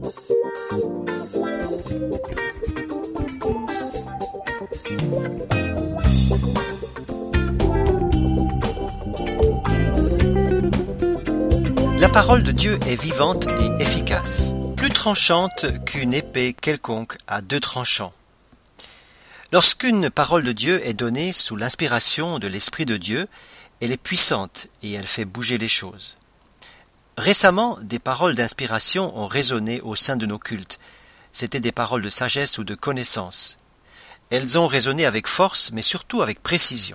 La parole de Dieu est vivante et efficace, plus tranchante qu'une épée quelconque à deux tranchants. Lorsqu'une parole de Dieu est donnée sous l'inspiration de l'Esprit de Dieu, elle est puissante et elle fait bouger les choses. Récemment, des paroles d'inspiration ont résonné au sein de nos cultes. C'étaient des paroles de sagesse ou de connaissance. Elles ont résonné avec force, mais surtout avec précision.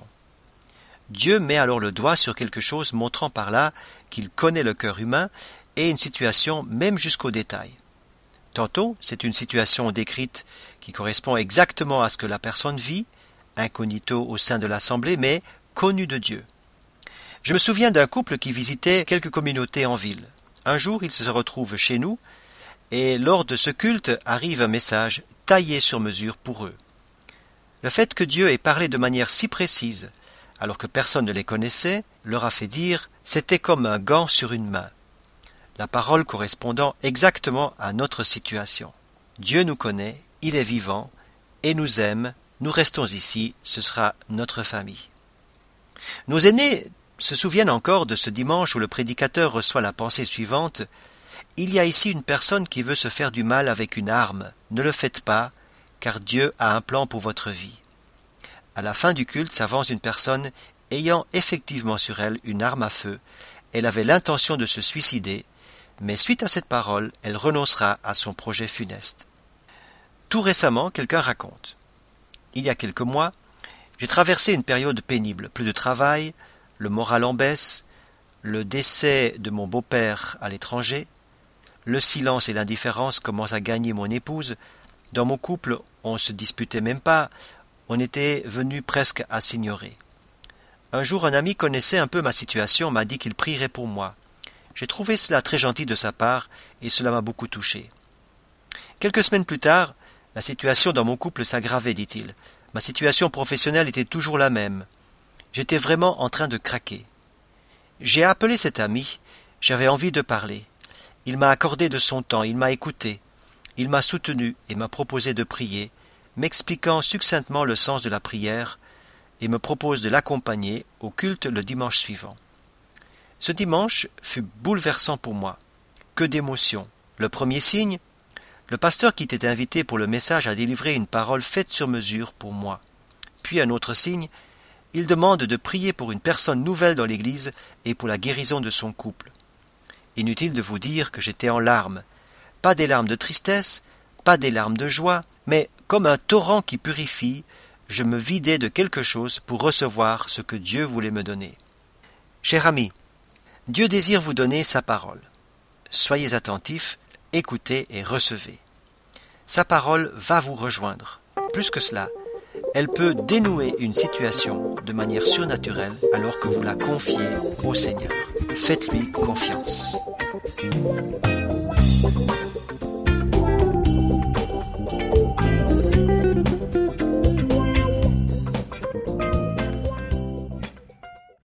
Dieu met alors le doigt sur quelque chose, montrant par là qu'il connaît le cœur humain et une situation même jusqu'au détail. Tantôt, c'est une situation décrite qui correspond exactement à ce que la personne vit, incognito au sein de l'assemblée, mais connue de Dieu. Je me souviens d'un couple qui visitait quelques communautés en ville. Un jour, ils se retrouvent chez nous, et lors de ce culte arrive un message taillé sur mesure pour eux. Le fait que Dieu ait parlé de manière si précise, alors que personne ne les connaissait, leur a fait dire « c'était comme un gant sur une main ». La parole correspondant exactement à notre situation. Dieu nous connaît, il est vivant, et nous aime, nous restons ici, ce sera notre famille. Nos aînés se souviennent encore de ce dimanche où le prédicateur reçoit la pensée suivante « Il y a ici une personne qui veut se faire du mal avec une arme, ne le faites pas, car Dieu a un plan pour votre vie. » À la fin du culte s'avance une personne ayant effectivement sur elle une arme à feu. Elle avait l'intention de se suicider, mais suite à cette parole, elle renoncera à son projet funeste. Tout récemment, quelqu'un raconte. Il y a quelques mois, j'ai traversé une période pénible, plus de travail, le moral en baisse, le décès de mon beau-père à l'étranger, le silence et l'indifférence commencent à gagner mon épouse. Dans mon couple, on se disputait même pas, on était venu presque à s'ignorer. Un jour, un ami connaissait un peu ma situation, m'a dit qu'il prierait pour moi. J'ai trouvé cela très gentil de sa part et cela m'a beaucoup touché. Quelques semaines plus tard, la situation dans mon couple s'aggravait, dit-il. Ma situation professionnelle était toujours la même. J'étais vraiment en train de craquer. J'ai appelé cet ami, j'avais envie de parler. Il m'a accordé de son temps, il m'a écouté. Il m'a soutenu et m'a proposé de prier, m'expliquant succinctement le sens de la prière et me propose de l'accompagner au culte le dimanche suivant. Ce dimanche fut bouleversant pour moi. Que d'émotions. Le premier signe, le pasteur qui était invité pour le message a délivré une parole faite sur mesure pour moi. Puis un autre signe, il demande de prier pour une personne nouvelle dans l'Église et pour la guérison de son couple. Inutile de vous dire que j'étais en larmes. Pas des larmes de tristesse, pas des larmes de joie, mais comme un torrent qui purifie, je me vidais de quelque chose pour recevoir ce que Dieu voulait me donner. Cher ami, Dieu désire vous donner sa parole. Soyez attentifs, écoutez et recevez. Sa parole va vous rejoindre. Plus que cela, elle peut dénouer une situation de manière surnaturelle alors que vous la confiez au Seigneur. Faites-lui confiance.